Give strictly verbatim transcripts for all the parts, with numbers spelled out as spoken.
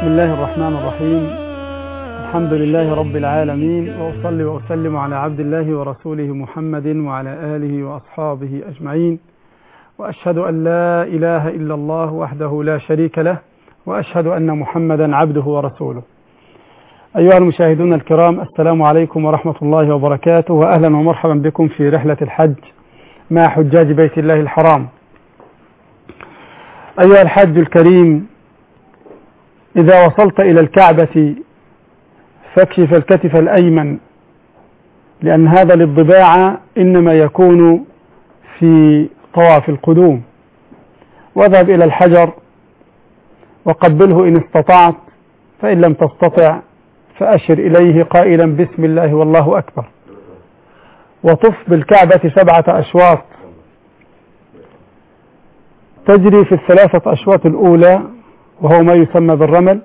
بسم الله الرحمن الرحيم. الحمد لله رب العالمين، وأصلي وأسلم على عبد الله ورسوله محمد وعلى آله وأصحابه أجمعين، وأشهد أن لا إله إلا الله وحده لا شريك له، وأشهد أن محمدا عبده ورسوله. أيها المشاهدون الكرام، السلام عليكم ورحمة الله وبركاته، وأهلا ومرحبا بكم في رحلة الحج مع حجاج بيت الله الحرام. أيها الحج الكريم، إذا وصلت إلى الكعبة فاكشف الكتف الأيمن، لأن هذا الانطباع إنما يكون في طواف القدوم، واذهب إلى الحجر وقبله إن استطعت، فإن لم تستطع فأشر إليه قائلا بسم الله والله أكبر، وطف بالكعبة سبعة أشواط تجري في الثلاثة أشواط الأولى وهو ما يسمى بالرمل،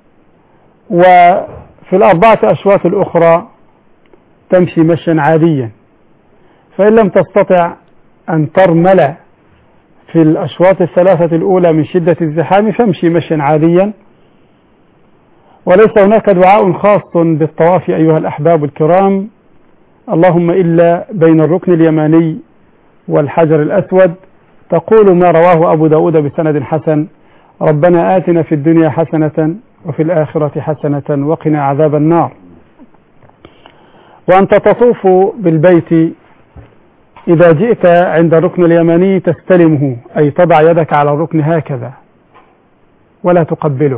وفي الأربعة أشواط الأخرى تمشي مشيا عاديا. فإن لم تستطع أن ترمل في الأشواط الثلاثة الأولى من شدة الزحام فامشي مشيا عاديا. وليس هناك دعاء خاص بالطواف أيها الأحباب الكرام، اللهم إلا بين الركن اليماني والحجر الأسود، تقول ما رواه أبو داود بسند حسن: ربنا آتنا في الدنيا حسنة وفي الآخرة حسنة وقنا عذاب النار. وأنت تطوف بالبيت إذا جئت عند الركن اليماني تستلمه، أي تضع يدك على الركن هكذا ولا تقبله.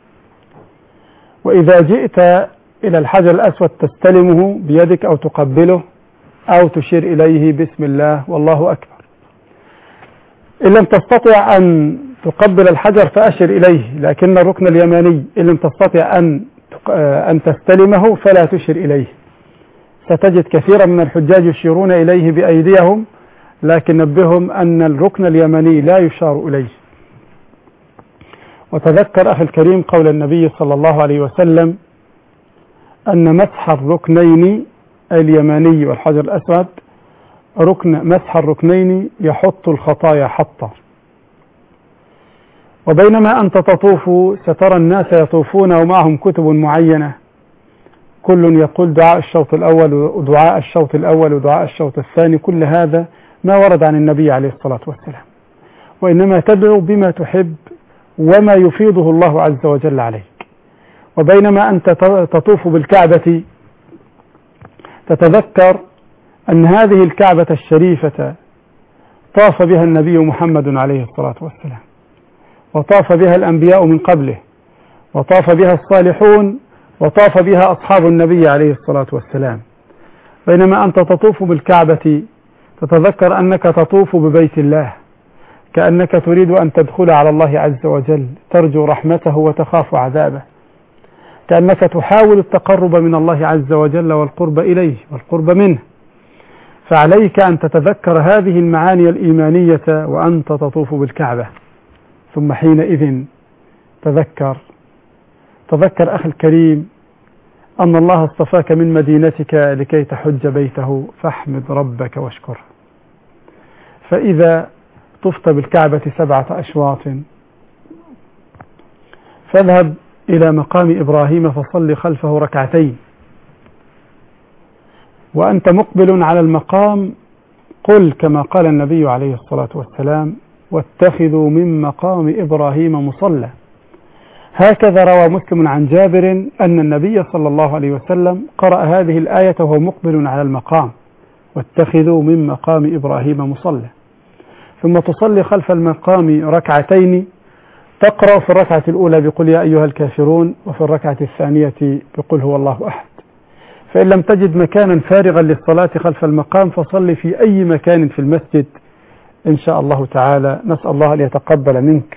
وإذا جئت إلى الحجر الأسود تستلمه بيدك أو تقبله أو تشير إليه بسم الله والله أكبر. إن لم تستطع أن تقبل الحجر فأشر إليه، لكن الركن اليماني إن لم تستطع أن أن تستلمه فلا تشر إليه. ستجد كثيرا من الحجاج يشيرون إليه بأيديهم، لكن نبههم أن الركن اليماني لا يشار إليه. وتذكر أخي الكريم قول النبي صلى الله عليه وسلم أن مسح الركنين اليماني والحجر الأسود ركن مسح الركنين يحط الخطايا حطا. وبينما أنت تطوف سترى الناس يطوفون ومعهم كتب معينة، كل يقول دعاء الشوط الأول ودعاء الشوط الأول ودعاء الشوط الثاني، كل هذا ما ورد عن النبي عليه الصلاة والسلام، وإنما تدعو بما تحب وما يفيضه الله عز وجل عليك. وبينما أنت تطوف بالكعبة تتذكر أن هذه الكعبة الشريفة طاف بها النبي محمد عليه الصلاة والسلام، وطاف بها الأنبياء من قبله، وطاف بها الصالحون، وطاف بها أصحاب النبي عليه الصلاة والسلام. بينما أنت تطوف بالكعبة تتذكر أنك تطوف ببيت الله، كأنك تريد أن تدخل على الله عز وجل، ترجو رحمته وتخاف عذابه، كأنك تحاول التقرب من الله عز وجل والقرب إليه والقرب منه. فعليك أن تتذكر هذه المعاني الإيمانية وأنت تطوف بالكعبة. ثم حينئذ تذكر تذكر أخي الكريم أن الله اصطفاك من مدينتك لكي تحج بيته، فاحمد ربك واشكره. فإذا طفت بالكعبة سبعة أشواط فاذهب إلى مقام إبراهيم فصل خلفه ركعتين، وأنت مقبل على المقام قل كما قال النبي عليه الصلاة والسلام: واتخذوا من مقام إبراهيم مصلى. هكذا روى مسلم عن جابر أن النبي صلى الله عليه وسلم قرأ هذه الآية وهو مقبل على المقام: واتخذوا من مقام إبراهيم مصلى. ثم تصلي خلف المقام ركعتين، تقرأ في الركعة الأولى بقل يا أيها الكافرون، وفي الركعة الثانية بقل هو الله أحد. فإن لم تجد مكانا فارغا للصلاة خلف المقام فصل في أي مكان في المسجد إن شاء الله تعالى، نسأل الله أن يتقبل منك.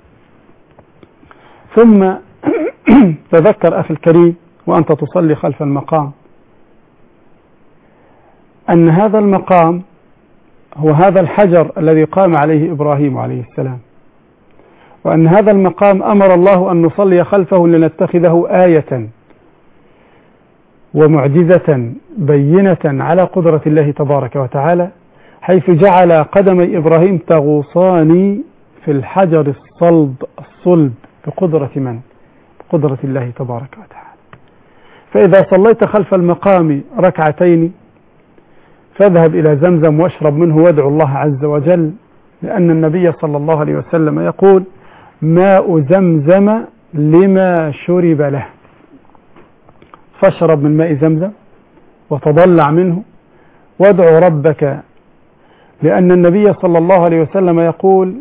ثم تذكر أخي الكريم وأنت تصلي خلف المقام أن هذا المقام هو هذا الحجر الذي قام عليه إبراهيم عليه السلام، وأن هذا المقام أمر الله أن نصلي خلفه لنتخذه آية ومعجزة بينة على قدرة الله تبارك وتعالى، حيث جعل قدمي إبراهيم تغوصان في الحجر الصلب الصلب بقدرة من؟ قدرة الله تبارك وتعالى. فإذا صليت خلف المقام ركعتين فاذهب إلى زمزم واشرب منه وادعو الله عز وجل، لأن النبي صلى الله عليه وسلم يقول: ماء زمزم لما شرب له. فاشرب من ماء زمزم وتضلع منه وادعو ربك، لأن النبي صلى الله عليه وسلم يقول: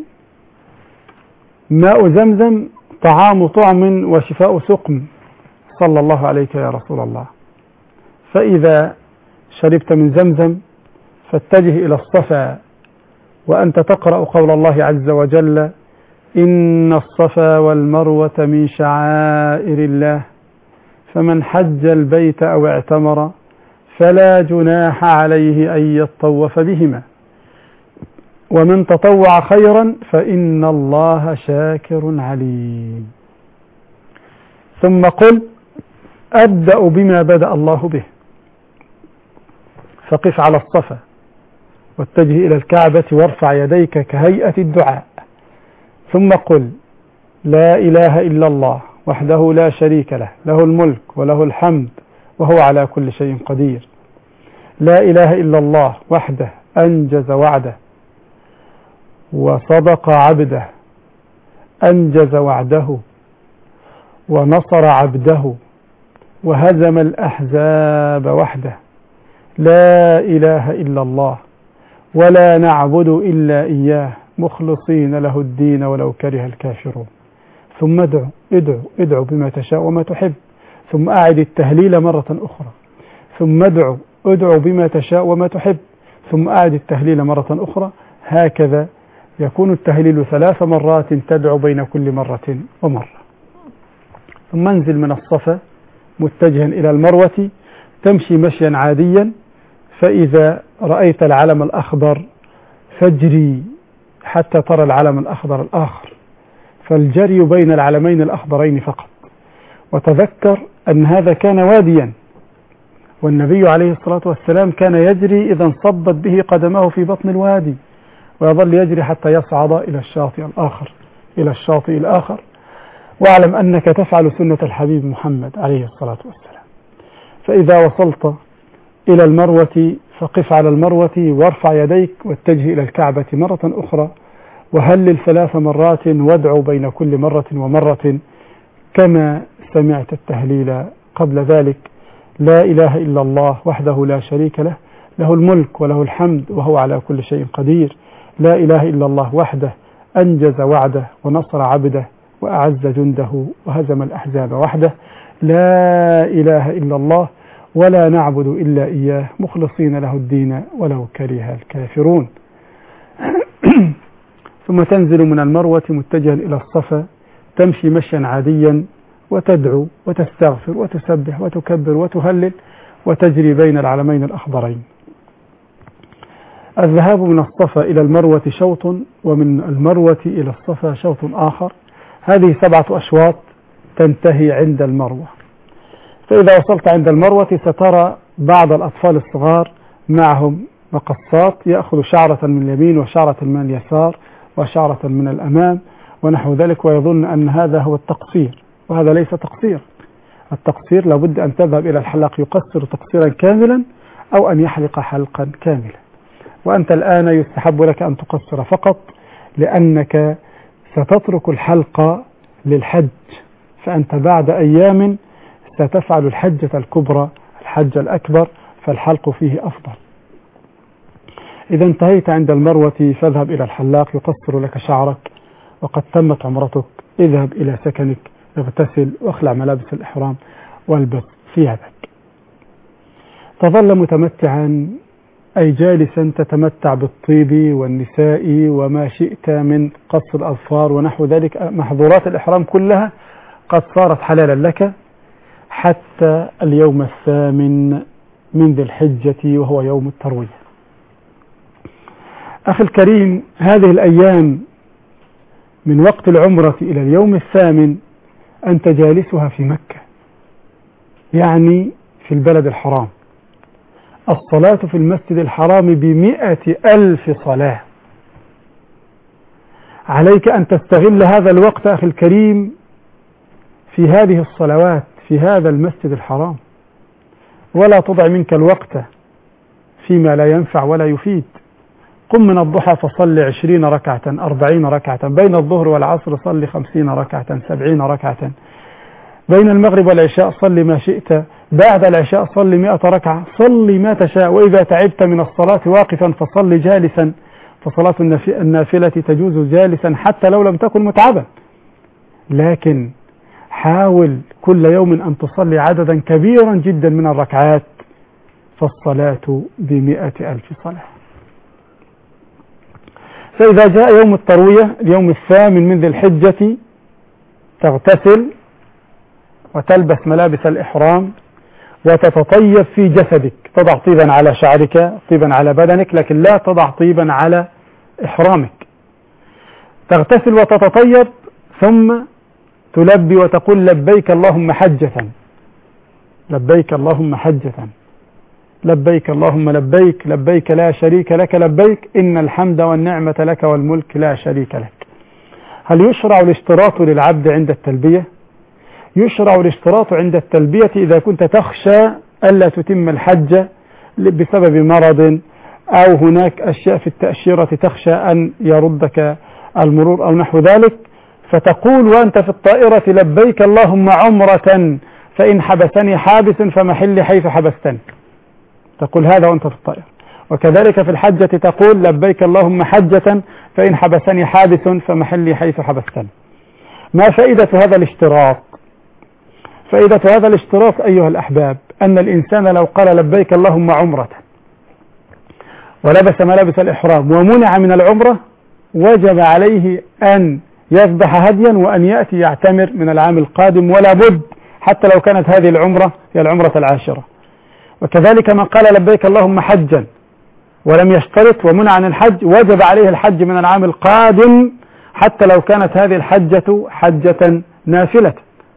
ماء زمزم طعام طعم وشفاء سقم. صلى الله عليك يا رسول الله. فإذا شربت من زمزم فاتجه إلى الصفا وأنت تقرأ قول الله عز وجل: إن الصفا والمروة من شعائر الله فمن حج البيت أو اعتمر فلا جناح عليه أن يطوف بهما ومن تطوع خيرا فإن الله شاكر عليم. ثم قل: أبدأ بما بدأ الله به. فقف على الصفا واتجه إلى الكعبة وارفع يديك كهيئة الدعاء، ثم قل: لا إله إلا الله وحده لا شريك له، له الملك وله الحمد وهو على كل شيء قدير. لا إله إلا الله وحده أنجز وعده وصدق عبده، أنجز وعده ونصر عبده وهزم الأحزاب وحده. لا إله إلا الله ولا نعبد إلا إياه مخلصين له الدين ولو كره الكافرون. ثم ادعو ادعو ادعو بما تشاء وما تحب، ثم أعد التهليل مرة أخرى، ثم ادعو ادعو بما تشاء وما تحب، ثم أعد التهليل مرة أخرى. هكذا يكون التهليل ثلاث مرات تدعو بين كل مرة ومرة. ثم انزل من الصفا متجها إلى المروة، تمشي مشيا عاديا، فإذا رأيت العلم الأخضر فاجري حتى ترى العلم الأخضر الآخر، فالجري بين العلمين الأخضرين فقط. وتذكر أن هذا كان واديا، والنبي عليه الصلاة والسلام كان يجري إذا انصبت به قدمه في بطن الوادي، ويظل يجري حتى يصعد إلى الشاطئ الآخر إلى الشاطئ الآخر. واعلم أنك تفعل سنة الحبيب محمد عليه الصلاة والسلام. فإذا وصلت إلى المروة فقف على المروة وارفع يديك واتجه إلى الكعبة مرة أخرى، وهلل ثلاث مرات وادعو بين كل مرة ومرة كما سمعت التهليل قبل ذلك: لا إله إلا الله وحده لا شريك له، له الملك وله الحمد وهو على كل شيء قدير. لا إله إلا الله وحده أنجز وعده ونصر عبده وأعز جنده وهزم الأحزاب وحده. لا إله إلا الله ولا نعبد إلا إياه مخلصين له الدين ولو كره الكافرون. ثم تنزل من المروة متجها إلى الصفا، تمشي مشيا عاديا وتدعو وتستغفر وتسبح وتكبر وتهلل وتجري بين العلمين الأخضرين. الذهاب من الصفا إلى المروة شوط، ومن المروة إلى الصفا شوط آخر. هذه سبعة أشواط تنتهي عند المروة. فإذا وصلت عند المروة سترى بعض الأطفال الصغار معهم مقصات، يأخذ شعرة من اليمين وشعرة من اليسار وشعرة من الأمام ونحو ذلك، ويظن أن هذا هو التقصير، وهذا ليس تقصير. التقصير لابد أن تذهب إلى الحلاق يقصر تقصيرا كاملا أو أن يحلق حلقا كاملا. وأنت الآن يستحب لك أن تقصر فقط، لأنك ستترك الحلق للحج، فأنت بعد أيام ستفعل الحجة الكبرى الحج الأكبر، فالحلق فيه أفضل. إذا انتهيت عند المروة فاذهب إلى الحلاق يقصر لك شعرك، وقد تمت عمرتك. اذهب إلى سكنك، اغتسل واخلع ملابس الإحرام والبس ثيابك. تظل متمتعا أي جالسا تتمتع بالطيب والنساء وما شئت من قص الأظفار ونحو ذلك. محظورات الإحرام كلها قد صارت حلالا لك حتى اليوم الثامن من ذي الحجة وهو يوم التروية. أخي الكريم، هذه الأيام من وقت العمرة إلى اليوم الثامن أنت جالسها في مكة، يعني في البلد الحرام. الصلاة في المسجد الحرام بمئة ألف صلاة. عليك أن تستغل هذا الوقت أخي الكريم في هذه الصلوات في هذا المسجد الحرام، ولا تضع منك الوقت فيما لا ينفع ولا يفيد. قم من الضحى فصل عشرين ركعة أربعين ركعة، بين الظهر والعصر صل خمسين ركعة سبعين ركعة، بين المغرب والعشاء صل ما شئت، بعد العشاء صل مئة ركعة، صل ما تشاء. وإذا تعبت من الصلاة واقفا فصل جالسا، فصلاة النافلة تجوز جالسا حتى لو لم تكن متعبا، لكن حاول كل يوم أن تصلي عددا كبيرا جدا من الركعات، فالصلاة بمئة ألف صلاة. فإذا جاء يوم التروية اليوم الثامن من ذي الحجة تغتسل وتلبس ملابس الإحرام وتتطيب في جسدك، تضع طيبا على شعرك طيبا على بدنك، لكن لا تضع طيبا على إحرامك. تغتسل وتتطيب ثم تلبي وتقول لبيك اللهم حجة، لبيك اللهم حجة، لبيك اللهم لبيك، لبيك لا شريك لك لبيك، إن الحمد والنعمة لك والملك لا شريك لك. هل يشرع الاشتراط للعبد عند التلبية؟ يشرع الاشتراط عند التلبية إذا كنت تخشى ألا تتم الحج بسبب مرض أو هناك أشياء في التأشيرة تخشى أن يردك المرور أو نحو ذلك، فتقول وأنت في الطائرة لبيك اللهم عمرة فإن حبسني حابس فمحلي حيث حبستني، تقول هذا وأنت في الطائرة. وكذلك في الحجة تقول لبيك اللهم حجة فإن حبسني حابس فمحلي حيث حبستني. ما فائدة هذا الاشتراط؟ فائدة هذا الاشتراط أيها الأحباب أن الإنسان لو قال لبيك اللهم عمرة ولبس ملابس الإحرام ومنع من العمرة، وجب عليه أن يذبح هديا وأن يأتي يعتمر من العام القادم، ولا بد حتى لو كانت هذه العمرة هي العمرة العاشرة. وكذلك من قال لبيك اللهم حجا ولم يشترط ومنع عن الحج، وجب عليه الحج من العام القادم حتى لو كانت هذه الحجة حجة نافلة.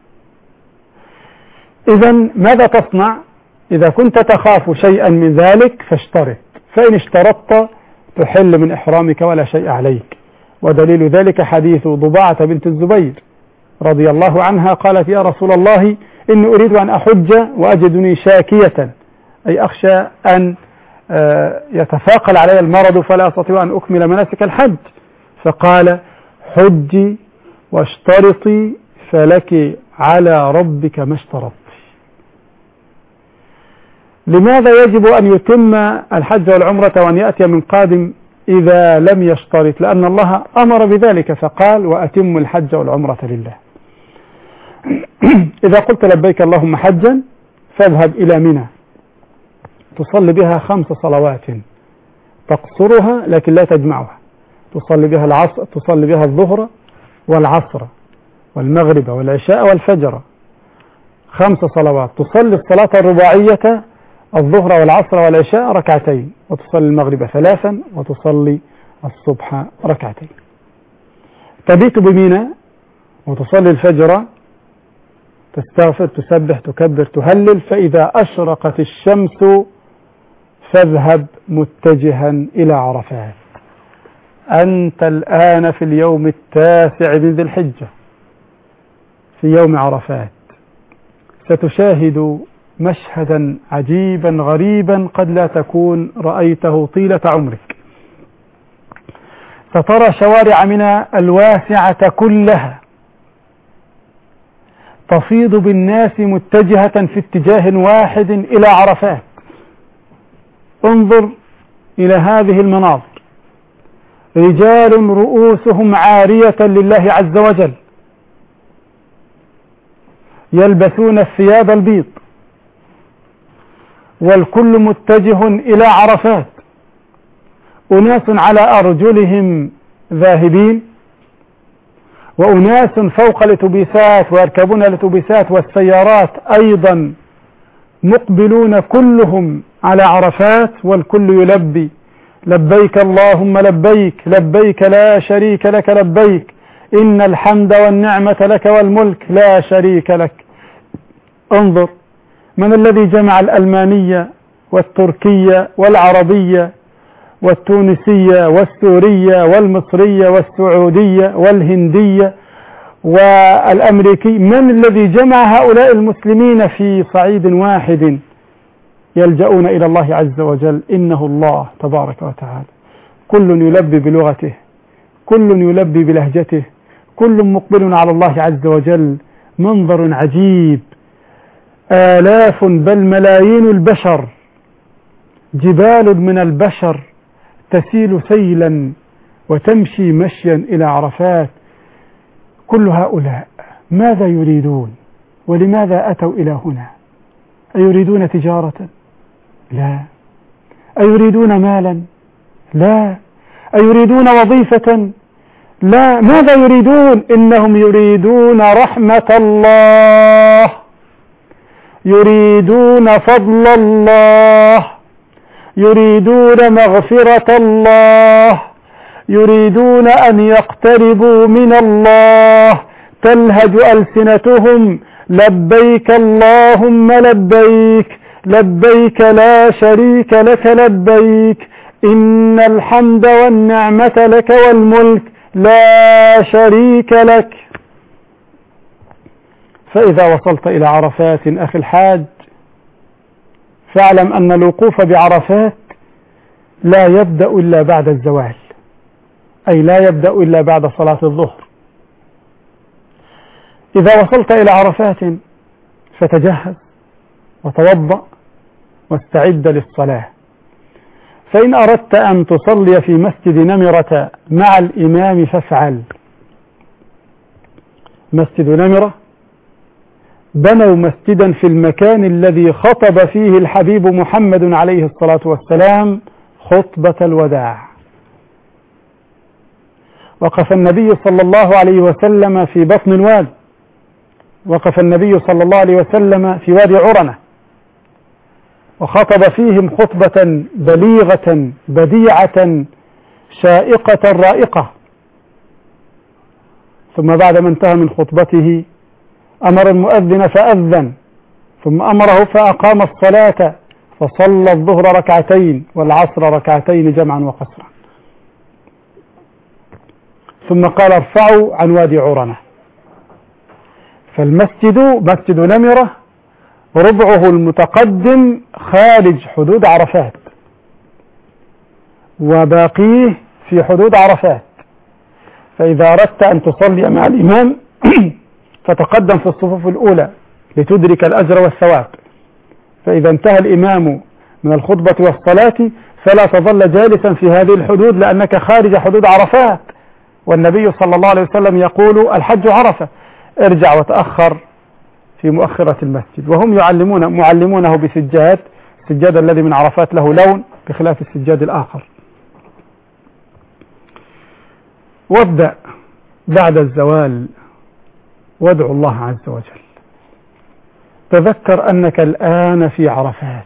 إذا ماذا تصنع؟ إذا كنت تخاف شيئا من ذلك فاشترط، فإن اشترطت تحل من إحرامك ولا شيء عليك. ودليل ذلك حديث ضباعة بنت الزبير رضي الله عنها قالت يا رسول الله إني أريد أن أحج وأجدني شاكية، أي أخشى أن يتثاقل علي المرض فلا أستطيع أن أكمل مناسك الحج، فقال حجي واشترطي فلك على ربك ما اشترطت. لماذا يجب أن يتم الحج والعمرة وأن يأتي من قادم إذا لم يشترط؟ لأن الله أمر بذلك فقال وأتم الحج والعمرة لله. إذا قلت لبيك اللهم حجا فاذهب إلى منى تصلي بها خمس صلوات تقصرها لكن لا تجمعها، تصلي بها العصر، تصلي بها الظهر والعصر والمغرب والعشاء والفجر، خمس صلوات. تصلي الصلاة الرباعية الظهر والعصر والعشاء ركعتين، وتصلي المغرب ثلاثا، وتصلي الصبح ركعتين. تبيت بمنى وتصلي الفجر، تستغفر تسبح تكبر تهلل، فإذا أشرقت الشمس فاذهب متجها إلى عرفات. أنت الآن في اليوم التاسع من ذي الحجة في يوم عرفات، ستشاهد مشهدا عجيبا غريبا قد لا تكون رأيته طيلة عمرك. سترى شوارع منى الواسعة كلها تفيض بالناس متجهة في اتجاه واحد إلى عرفات. انظر إلى هذه المناظر، رجال رؤوسهم عارية لله عز وجل يلبسون الثياب البيض، والكل متجه إلى عرفات. أناس على أرجلهم ذاهبين، وأناس فوق الأتوبيسات ويركبون الأتوبيسات والسيارات أيضا مقبلون كلهم على عرفات، والكل يلبي لبيك اللهم لبيك، لبيك لا شريك لك لبيك، إن الحمد والنعمة لك والملك لا شريك لك. انظر من الذي جمع الألمانية والتركية والعربية والتونسية والسورية والمصرية والسعودية والهندية والأمريكي، من الذي جمع هؤلاء المسلمين في صعيد واحد يلجؤون إلى الله عز وجل؟ إنه الله تبارك وتعالى. كل يلبي بلغته، كل يلبي بلهجته، كل مقبل على الله عز وجل. منظر عجيب، آلاف بل ملايين البشر، جبال من البشر تسيل سيلا وتمشي مشيا إلى عرفات. كل هؤلاء ماذا يريدون؟ ولماذا أتوا إلى هنا؟ أيريدون تجارة؟ لا. أيريدون مالا؟ لا. أيريدون وظيفة؟ لا. ماذا يريدون؟ إنهم يريدون رحمة الله، يريدون فضل الله، يريدون مغفرة الله، يريدون أن يقتربوا من الله. تلهج ألسنتهم لبيك اللهم لبيك، لبيك لا شريك لك لبيك، إن الحمد والنعمة لك والملك لا شريك لك. فإذا وصلت إلى عرفات أخي الحاج، فاعلم أن الوقوف بعرفات لا يبدأ إلا بعد الزوال، أي لا يبدأ إلا بعد صلاة الظهر. إذا وصلت إلى عرفات فتجهز وتوضأ واستعد للصلاة. فإن أردت أن تصلي في مسجد نمرة مع الإمام فافعل. مسجد نمرة بنوا مسجدا في المكان الذي خطب فيه الحبيب محمد عليه الصلاة والسلام خطبة الوداع. وقف النبي صلى الله عليه وسلم في بطن الواد، وقف النبي صلى الله عليه وسلم في وادي عرنة، وخطب فيهم خطبة بليغة بديعة شائقة رائقة. ثم بعد ما انتهى من خطبته أمر المؤذن فأذن، ثم أمره فأقام الصلاة، فصلى الظهر ركعتين والعصر ركعتين جمعا وقصرا. ثم قال ارفعوا عن وادي عرنة. فالمسجد مسجد نمرة ربعه المتقدم خارج حدود عرفات، وباقيه في حدود عرفات. فإذا أردت أن تصلي مع الإمام فتقدم في الصفوف الأولى لتدرك الأجر والثواب. فإذا انتهى الإمام من الخطبة والصلاة فلا تظل جالسا في هذه الحدود، لأنك خارج حدود عرفات، والنبي صلى الله عليه وسلم يقول الحج عرفة. ارجع وتأخر في مؤخرة المسجد. وهم يعلمون معلمونه بسجاد، السجاد الذي من عرفات له لون بخلاف السجاد الآخر. وابدأ بعد الزوال وادعو الله عز وجل. تذكر أنك الآن في عرفات،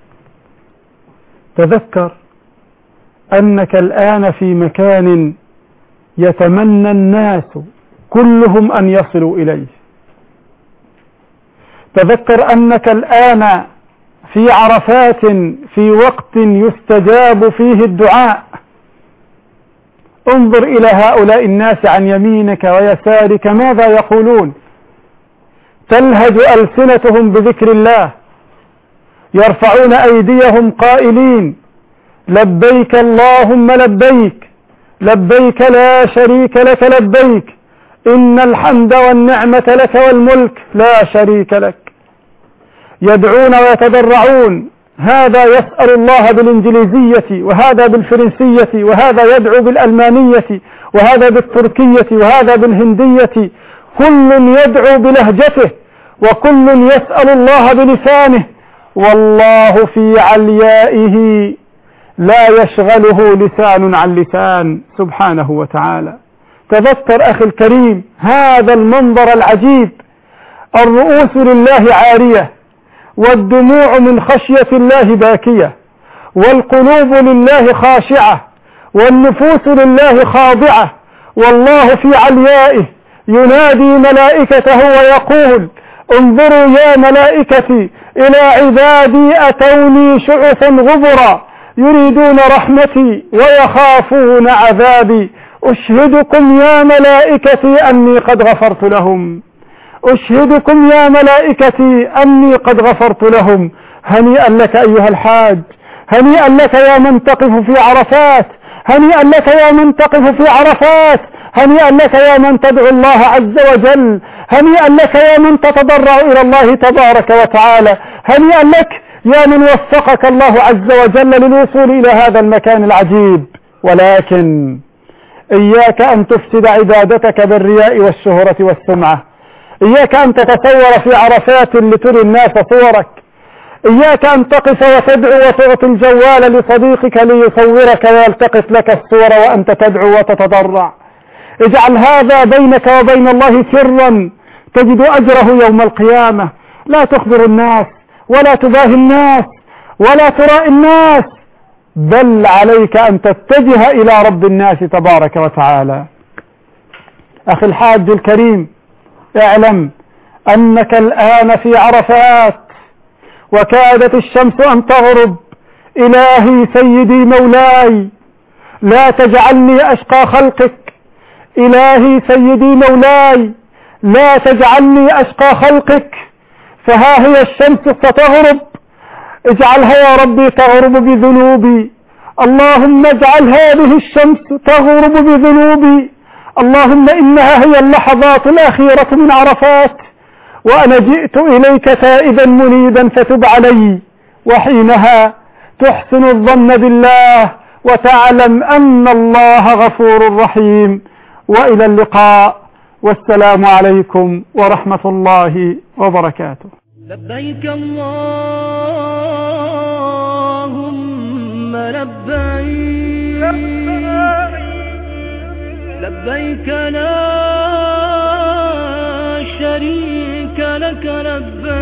تذكر أنك الآن في مكان يتمنى الناس كلهم أن يصلوا إليه. تذكر أنك الآن في عرفات في وقت يستجاب فيه الدعاء. انظر إلى هؤلاء الناس عن يمينك ويسارك ماذا يقولون. تلهج ألسنتهم بذكر الله، يرفعون أيديهم قائلين لبيك اللهم لبيك، لبيك لا شريك لك لبيك، إن الحمد والنعمة لك والملك لا شريك لك. يدعون ويتضرعون، هذا يسأل الله بالإنجليزية، وهذا بالفرنسية، وهذا يدعو بالألمانية، وهذا بالتركية، وهذا بالهندية. كل يدعو بلهجته، وكل يسأل الله بلسانه، والله في عليائه لا يشغله لسان عن لسان سبحانه وتعالى. تذكر أخي الكريم هذا المنظر العجيب، الرؤوس لله عارية، والدموع من خشية الله باكية، والقلوب لله خاشعة، والنفوس لله خاضعة، والله في عليائه ينادي ملائكته ويقول انظروا يا ملائكتي إلى عبادي أتوني شعثا غبرا يريدون رحمتي ويخافون عذابي، أشهدكم يا ملائكتي أني قد غفرت لهم، أشهدكم يا ملائكتي أني قد غفرت لهم. هنيئا لك أيها الحاج، هنيئا لك يا من تقف في عرفات، هنيئا لك يا من تقف في عرفات، هنيئا لك يا من تدعو الله عز وجل، هنيئا لك يا من تتضرع إلى الله تبارك وتعالى، هنيئا لك يا من وفقك الله عز وجل للوصول إلى هذا المكان العجيب. ولكن إياك أن تفسد عبادتك بالرياء والشهرة والسمعة، إياك أن تتصور في عرفات لتري الناس صورك، إياك أن تقف وتدعو وتعطي الجوال لصديقك ليصورك ويلتقط لك الصور وأنت تدعو وتتضرع. اجعل هذا بينك وبين الله سرا تجد أجره يوم القيامة. لا تخبر الناس ولا تباهي الناس ولا ترائي الناس، بل عليك أن تتجه إلى رب الناس تبارك وتعالى. أخي الحاج الكريم، اعلم أنك الآن في عرفات وكادت الشمس أن تغرب. إلهي سيدي مولاي لا تجعلني أشقى خلقك، إلهي سيدي مولاي لا تجعلني أشقى خلقك، فها هي الشمس ستغرب، اجعلها يا ربي تغرب بذنوبي، اللهم اجعل هذه الشمس تغرب بذنوبي، اللهم إنها هي اللحظات الأخيرة من عرفات وأنا جئت إليك تائبا منيبا فتب علي، وحينها تحسن الظن بالله وتعلم أن الله غفور رحيم. وإلى اللقاء، والسلام عليكم ورحمة الله وبركاته. لبيك اللهم لبيك، لبيك لا شريك لك لبيك.